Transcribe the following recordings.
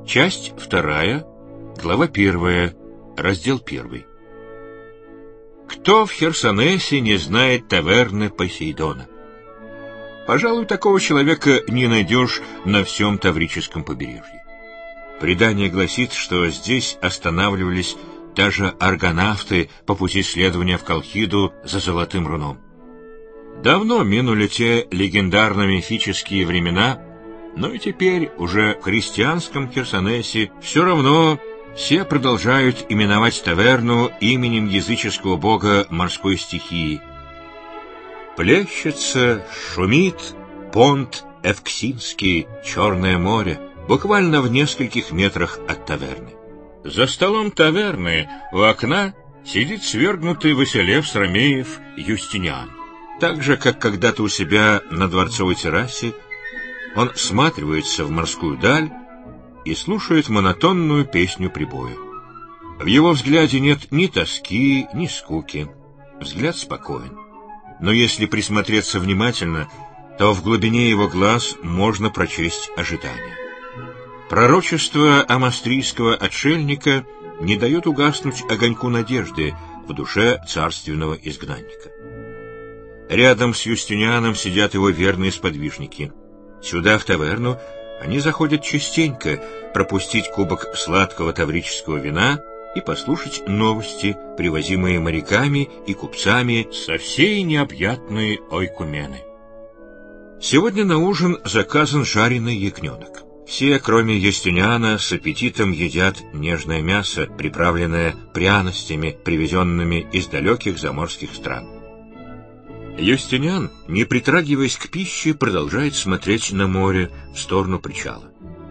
Часть 2, глава 1, раздел 1. Кто в Херсонесе не знает таверны Посейдона? Пожалуй, такого человека не найдешь на всем Таврическом побережье. Предание гласит, что здесь останавливались даже аргонавты по пути следования в Колхиду за Золотым Руном. Давно минули те легендарно-мифические времена, но и теперь уже в христианском Херсонесе все равно все продолжают именовать таверну именем языческого бога морской стихии. Плещется, шумит понт Эвксинский, Черное море, буквально в нескольких метрах от таверны. За столом таверны у окна сидит свергнутый Василевс Ромеев Юстиниан. Так же, как когда-то у себя на дворцовой террасе, он всматривается в морскую даль и слушает монотонную песню прибоя. В его взгляде нет ни тоски, ни скуки. Взгляд спокоен. Но если присмотреться внимательно, то в глубине его глаз можно прочесть ожидание. Пророчество амастрийского отшельника не дает угаснуть огоньку надежды в душе царственного изгнанника. Рядом с Юстинианом сидят его верные сподвижники. Сюда, в таверну, они заходят частенько пропустить кубок сладкого таврического вина и послушать новости, привозимые моряками и купцами со всей необъятной Ойкумены. Сегодня на ужин заказан жареный ягненок. Все, кроме Юстиниана, с аппетитом едят нежное мясо, приправленное пряностями, привезенными из далеких заморских стран. Юстиниан, не притрагиваясь к пище, продолжает смотреть на море в сторону причала.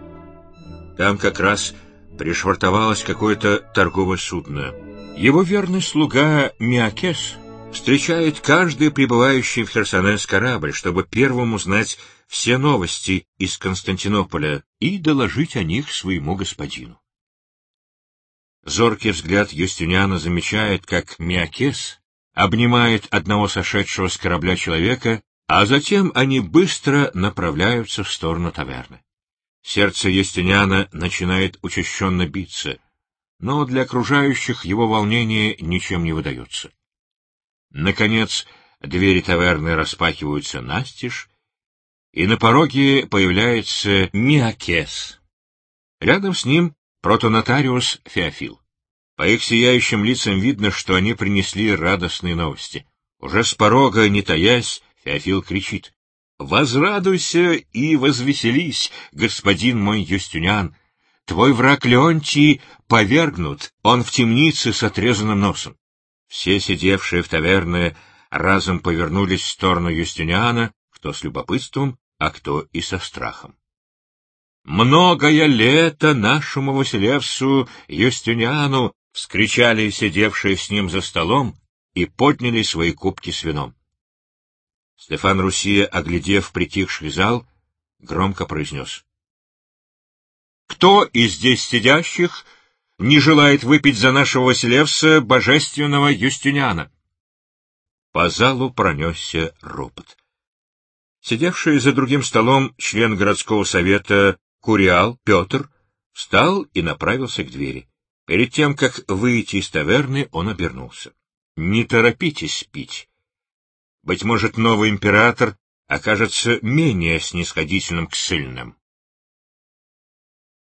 Там как раз пришвартовалось какое-то торговое судно. Его верный слуга Миакес встречает каждый прибывающий в Херсонес корабль, чтобы первым узнать все новости из Константинополя и доложить о них своему господину. Зоркий взгляд Юстиниана замечает, как Миакес обнимает одного сошедшего с корабля человека, а затем они быстро направляются в сторону таверны. Сердце Юстиниана начинает учащенно биться, но для окружающих его волнение ничем не выдается. Наконец, двери таверны распахиваются настежь, и на пороге появляется Миакес. Рядом с ним протонотариус Феофил. По их сияющим лицам видно, что они принесли радостные новости. Уже с порога, не таясь, Феофил кричит: «Возрадуйся и возвеселись, господин мой Юстиниан! Твой враг Леонтий повергнут, он в темнице с отрезанным носом». Все сидевшие в таверне разом повернулись в сторону Юстиниана, кто с любопытством, а кто и со страхом. «Многое лето нашему Василевсу Юстиниану!» — вскричали сидевшие с ним за столом и подняли свои кубки с вином. Стефан Русия, оглядев притихший зал, громко произнес: «Кто из здесь сидящих не желает выпить за нашего Василевса божественного Юстиниана?» По залу пронесся ропот. Сидевший за другим столом член городского совета Куриал Петр встал и направился к двери. Перед тем, как выйти из таверны, он обернулся. «Не торопитесь пить. Быть может, новый император окажется менее снисходительным к ссыльным».